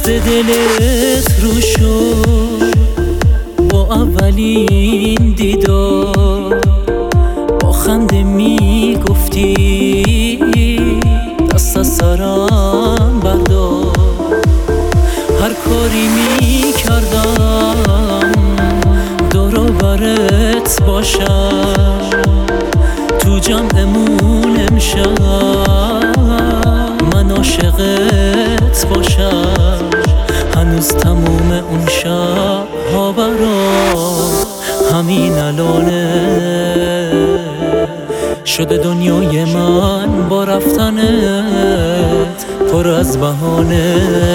دلت رو شد با اولین دیدار، با خنده میگفتی دست از سرم بردار. هر کاری میکردم دور و برت باشم، تو جمعمون امشب من عاشقت باشم. هنوز تموم اون شب ها برام همین الانه، شده دنیای من با رفتنت پر از بهانه.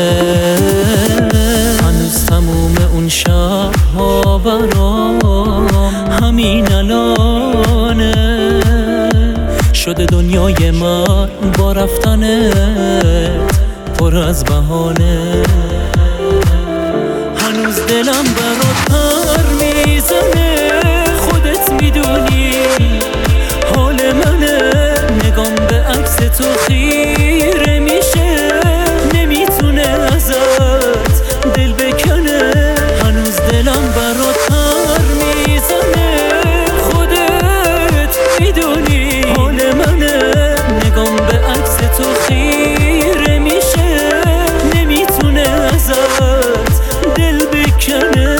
هنوز تموم اون شب ها برام همین الانه، شده دنیای من با رفتنت پر از بهانه. هنوز دلم برات پر میزنه، خودت میدونی حال منه. نگام به عکس تو خیره میشه، نمیتونه ازت دل بکنه. هنوز دلم برات پر میزنه، خودت میدونی حال منه. نگام به عکس تو خیره میشه، نمیتونه ازت دل بکنه.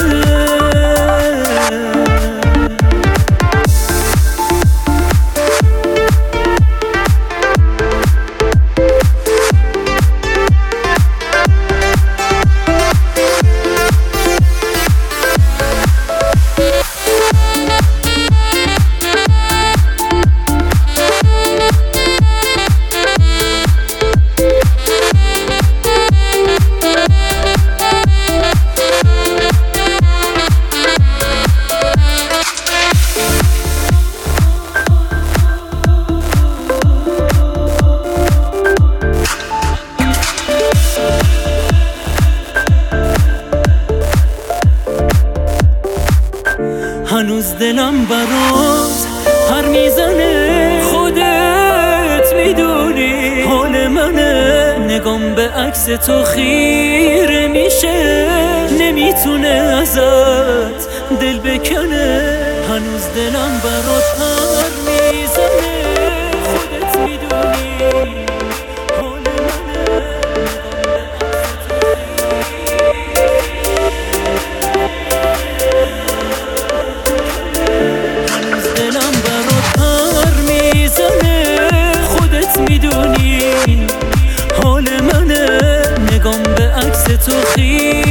هنوز دلم برات پر میزنه، خودت میدونی حال منه. نگام به عکس تو خیره میشه، نمیتونه ازت دل بکنه. هنوز دلم برات پر میزنه، خودت میدونی حال منه. میدونی حال منه، نگام به عکس تو خیلی